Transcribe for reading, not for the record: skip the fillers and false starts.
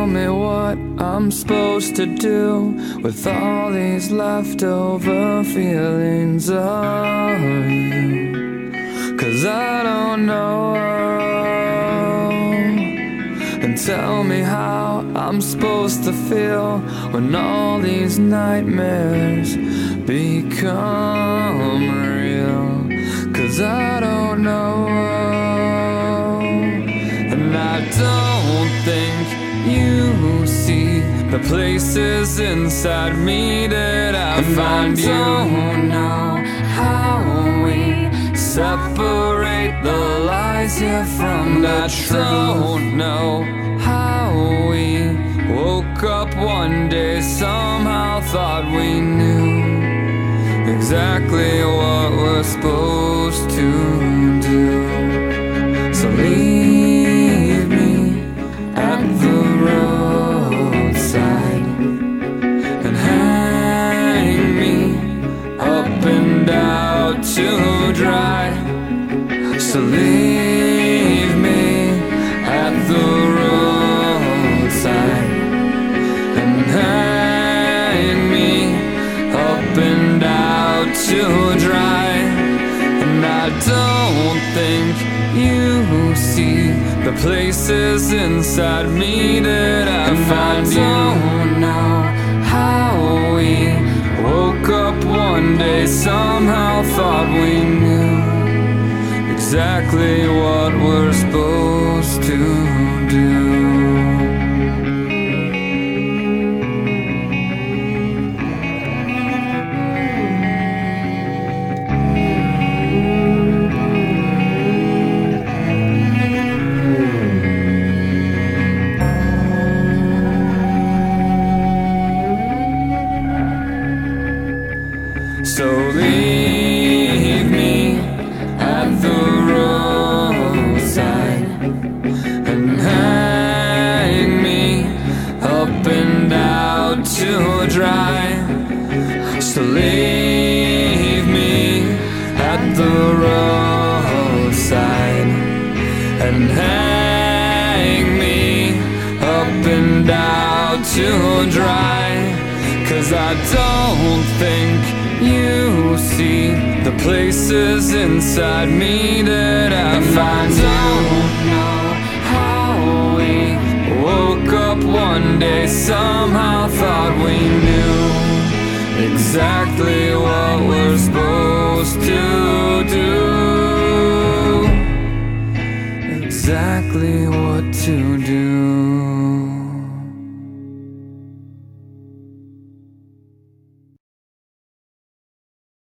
tell me what I'm supposed to do with all these leftover feelings of you, 'cause I don't know. And tell me how I'm supposed to feel when all these nightmares become real, 'cause I don't know. And I don't think you see the places inside me that I find. You don't know how we separate the lies here from the truth. I don't know how we woke up one day, somehow thought we knew exactly what we're supposed to do. So leave me at the roadside and hang me up and out to dry. So leave me at the roadside and hang me up and out to dry. And I don't think you see the places inside me that I find. You don't know how we woke up one day, somehow thought we knew exactly what we're supposed to do. So leave me at the roadside and hang me up and out to dry. So leave me at the roadside and hang me up and out to dry. 'Cause I don't think you see the places inside me that I find. I don't know how we woke up one day, somehow thought we knew exactly what we're supposed to do, exactly what to do.